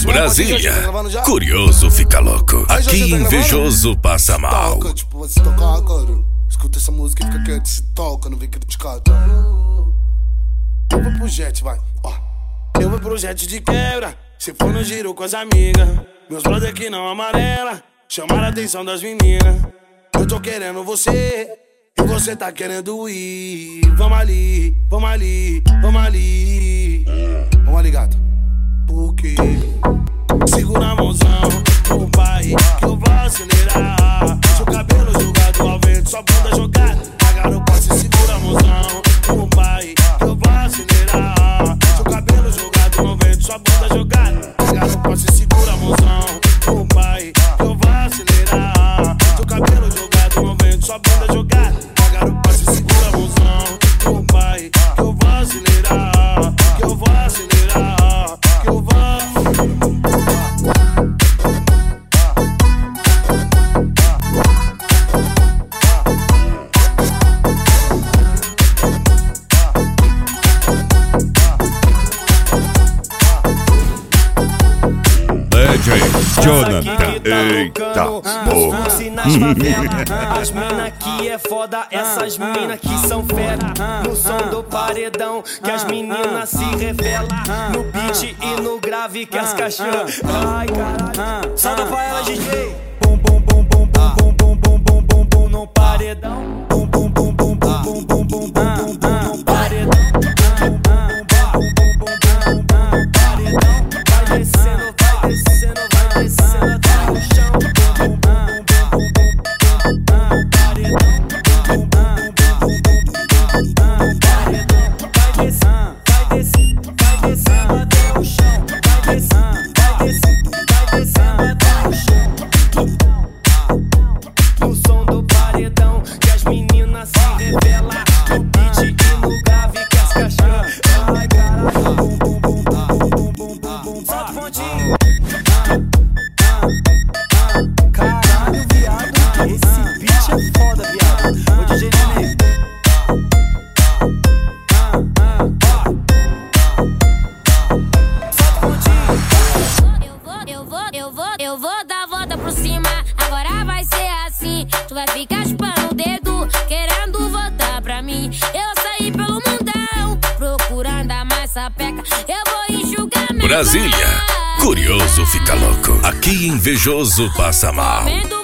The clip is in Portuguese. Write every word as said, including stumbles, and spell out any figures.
Brasília, curioso fica louco. Aqui invejoso passa mal. Tipo, vai se tocar, cara. Escuta essa música e fica quieto, se toca, não vem criticar, tá? Eu vou pro jet, vai, ó. Eu vou pro jet de quebra. Se for no giro com as amigas. Meus brother que não amarela, chamaram a atenção das meninas. Eu tô querendo você e você tá querendo ir. Vamos ali, vamos ali, vamos ali. Vamos ali, gata. Porque segura a mãozão, o pai, que eu vou acelerar. Seu cabelo jogado ao vento, sua bunda jogada. A garupa se segura a mãozão, o pai, que eu vou acelerar. Seu cabelo jogado no vento, sua bunda jogada. A garupa se segura a mãozão, o pai, que eu vou acelerar. Seu cabelo jogado no vento, sua bunda jogada. A garupa se segura a mãozão, o pai, que eu vou acelerar. Que eu vou acelerar, que eu vou. D J Jonathan, eita porra. Nas favelas, as mina que é foda, essas mina que são fera. No som do paredão, que as meninas se revelam. No beat e no grave, que as cachorras. Ai, caralho. Solta pra ela, D J. Bum, bum, bum, bum, bum, bum, bum, bum, bum, bum, bum, no paredão. Bum, bum, bum, bum, bum, bum, bum, bum, bum, bum, no paredão. Vai descendo, vai descendo, vai descendo até o chão. Vai descendo, vai descendo, vai descendo até o chão. Vai descendo, vai descendo, vai descendo até o chão. No som do paredão, que as meninas se revelam. No beat e no grave, que as cachorras. Ai, caralho. Bum, bum, bum, bum, bum, bum, bum, bum. Solta o pontinho. Caralho, viado. Esse beat é foda, viado. Ô, D J Nenê. Solta o pontinho. Eu vou, eu vou, eu vou, eu vou dar a volta por cima. Agora vai ser assim. Tu vai ficar chupando o dedo, querendo voltar pra mim. Eu saí pelo mundão, procurando a mais sapeca. Eu vou enxugar minha Brasília, curioso fica louco. Aqui invejoso passa mal.